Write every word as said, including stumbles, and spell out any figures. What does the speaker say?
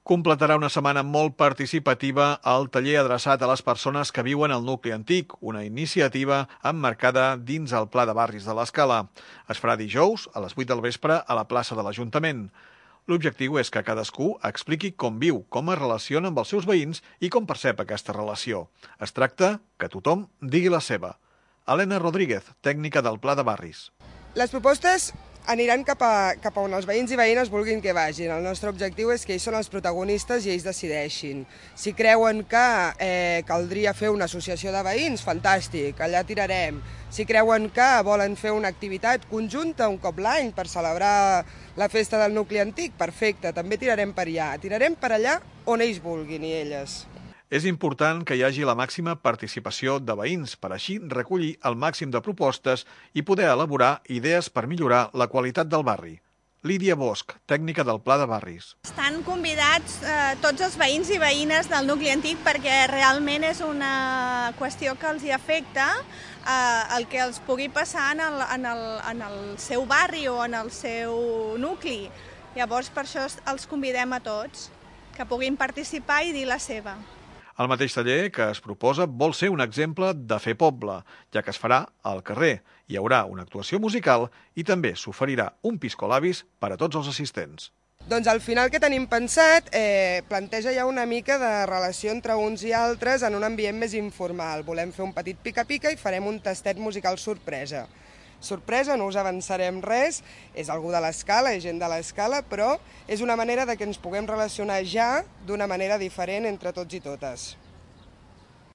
Completarà una setmana molt participativa al taller adreçat a les persones que viuen al nucli antic, una iniciativa emmarcada dins el Pla de Barris de l'Escala. Es farà dijous a les vuit del vespre a la plaça de l'Ajuntament. L'objectiu és que cadascú expliqui com viu, com es relaciona amb els seus veïns i com percep aquesta relació. Es tracta que tothom digui la seva. Helena Rodríguez, tècnica del Pla de Barris. Les propostes aniran cap a, cap a on els veïns i veïnes vulguin que vagin. El nostre objectiu és que ells són els protagonistes i ells decideixin. Si creuen que eh, caldria fer una associació de veïns, fantàstic, allà tirarem. Si creuen que volen fer una activitat conjunta un cop l'any per celebrar la festa del nucli antic, perfecte, també tirarem per allà. Tirarem per allà on ells vulguin i elles. És important que hi hagi la màxima participació de veïns per així recollir el màxim de propostes i poder elaborar idees per millorar la qualitat del barri. Lídia Bosch, tècnica del Pla de Barris. Estan convidats eh, tots els veïns i veïnes del nucli antic perquè realment és una qüestió que els hi afecta eh, el que els pugui passar en el, en, el, en el seu barri o en el seu nucli. Llavors, per això els convidem a tots, que puguin participar i dir la seva. El mateix taller que es proposa vol ser un exemple de fer poble, ja que es farà al carrer. Hi haurà una actuació musical i també s'oferirà un piscolabis per a tots els assistents. Doncs al final que tenim pensat eh, planteja ja una mica de relació entre uns i altres en un ambient més informal. Volem fer un petit pica-pica i farem un tastet musical sorpresa. Sorpresa, no us avançarem res, és algú de l'Escala, és gent de l'Escala, però és una manera de que ens puguem relacionar ja d'una manera diferent entre tots i totes.